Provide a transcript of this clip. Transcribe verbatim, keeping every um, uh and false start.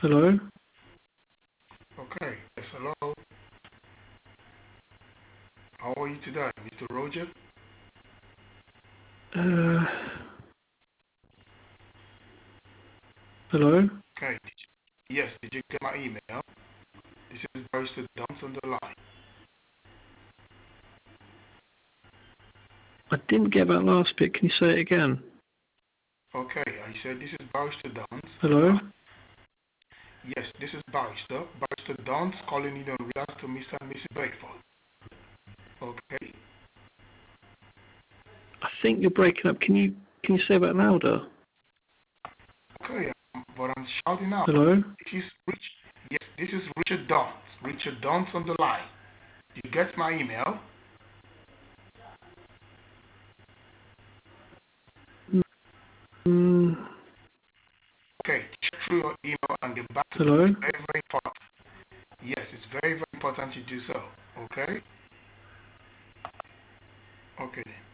Hello? Okay, yes, hello. How are you today, Mister Roger? Uh, hello? Okay, did you, yes, did you get my email? This is Barrister Dance on the line. I didn't get that last bit. Can you say it again? Okay, I said this is Barrister Dance on the Hello? line. Yes, this is Barrister. Barrister Dance calling in on behalf to Mister and Missus Bedford. Okay, I think you're breaking up. Can you can you say that louder? okay, um, but I'm shouting out. Hello? This is Rich. Yes, this is Richard Dance. Richard Dance on the line. Did you get my email? Mm, Okay, check through your email and get back to me. hello? It's very, very important. Yes, it's very, very important you do so. Okay? Okay then.